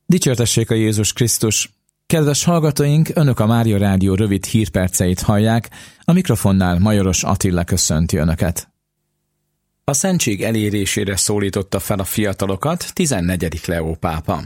Dicsértessék a Jézus Krisztus! Kedves hallgatóink, Önök a Mária Rádió rövid hírperceit hallják, a mikrofonnál Majoros Attila köszönti Önöket. A szentség elérésére szólította fel a fiatalokat 14. Leó pápa.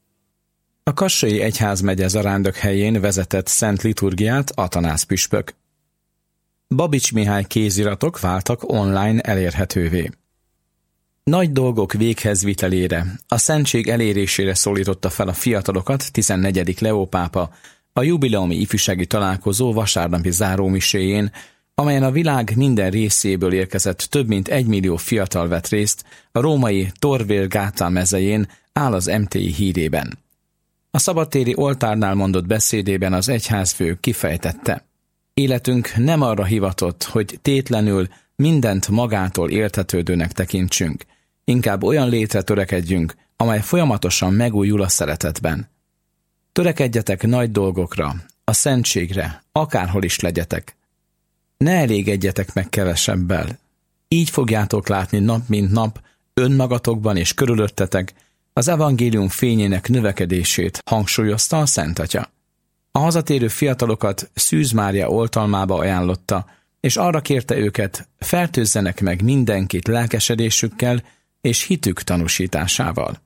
A kassai egyházmegye Zarándokhelyén vezetett szent liturgiát Atanász püspök. Babics Mihály kéziratok váltak online elérhetővé. Nagy dolgok véghezvitelére, a szentség elérésére szólította fel a fiatalokat 14. Leó pápa a jubileumi ifjúsági találkozó vasárnapi zárómiséjén, amelyen a világ minden részéből érkezett több mint 1 millió fiatal vett részt a római Tor Vergata mezején áll az MTI hírében. A szabadtéri oltárnál mondott beszédében az egyházfő kifejtette: életünk nem arra hivatott, hogy tétlenül mindent magától értetődőnek tekintsünk, inkább olyan létre törekedjünk, amely folyamatosan megújul a szeretetben. Törekedjetek nagy dolgokra, a szentségre, akárhol is legyetek. Ne elégedjetek meg kevesebbel. Így fogjátok látni nap mint nap, önmagatokban és körülöttetek az evangélium fényének növekedését, hangsúlyozta a Szent Atya. A hazatérő fiatalokat Szűz Mária oltalmába ajánlotta, és arra kérte őket, fertőzzenek meg mindenkit lelkesedésükkel és hitük tanúsításával.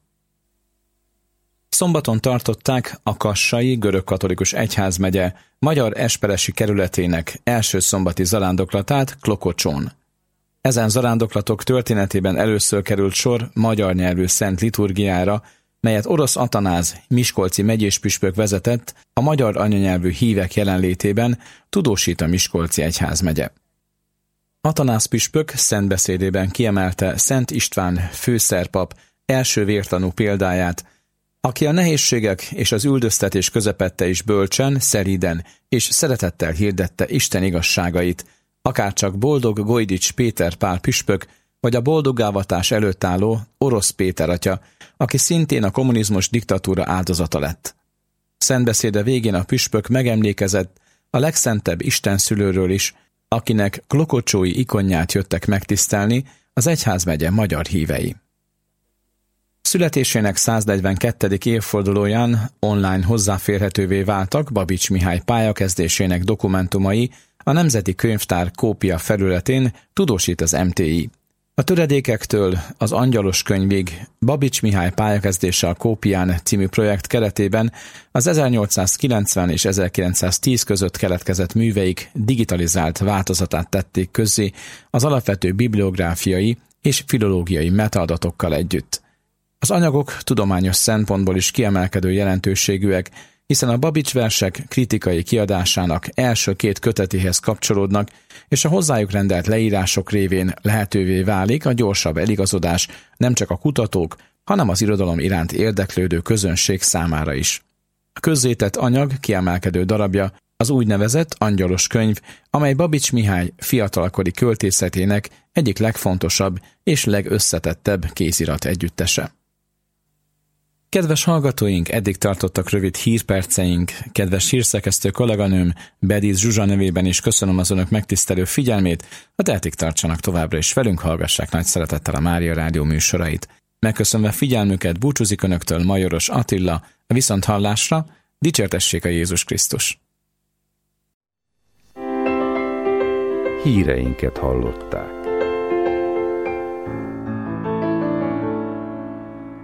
Szombaton tartották a kassai görögkatolikus egyházmegye Magyar Esperesi kerületének első szombati zarándoklatát Klokocsón. Ezen zarándoklatok történetében először került sor magyar nyelvű szent liturgiára, melyet Orosz Atanáz miskolci megyéspüspök vezetett a magyar anyanyelvű hívek jelenlétében, tudósít a miskolci egyházmegye. Atanáz püspök szentbeszédében kiemelte Szent István főszerpap első vértanú példáját, aki a nehézségek és az üldöztetés közepette is bölcsen, szeríden és szeretettel hirdette Isten igazságait, akárcsak boldog Gojdics Péter Pál püspök, vagy a boldoggávatás előtt álló Orosz Péter atya, aki szintén a kommunizmus diktatúra áldozata lett. Szentbeszéde végén a püspök megemlékezett a legszentebb istenszülőről is, akinek klokocsói ikonját jöttek megtisztelni az egyházmegye magyar hívei. Születésének 142. évfordulóján online hozzáférhetővé váltak Babics Mihály pályakezdésének dokumentumai a Nemzeti Könyvtár kópia felületén, tudósít az MTI. A töredékektől az Angyalos könyvig Babics Mihály pályakezdése a kópián című projekt keretében az 1890 és 1910 között keletkezett műveik digitalizált változatát tették közzé az alapvető bibliográfiai és filológiai metaadatokkal együtt. Az anyagok tudományos szempontból is kiemelkedő jelentőségűek, hiszen a Babics versek kritikai kiadásának első 2 kötetéhez kapcsolódnak, és a hozzájuk rendelt leírások révén lehetővé válik a gyorsabb eligazodás nem csak a kutatók, hanem az irodalom iránt érdeklődő közönség számára is. A közzétett anyag kiemelkedő darabja az úgynevezett Angyalos könyv, amely Babics Mihály fiatalkori költészetének egyik legfontosabb és legösszetettebb kézirat együttese. Kedves hallgatóink, eddig tartottak rövid hírperceink. Kedves hírszerkesztő kolléganőm Bedíz Zsuzsa nevében is köszönöm az Önök megtisztelő figyelmét, a tehetik tartsanak továbbra is velünk, hallgassák nagy szeretettel a Mária Rádió műsorait. Megköszönve figyelmüket búcsúzik Önöktől Majoros Attila, a viszonthallásra, dicsértessék a Jézus Krisztus! Híreinket hallották.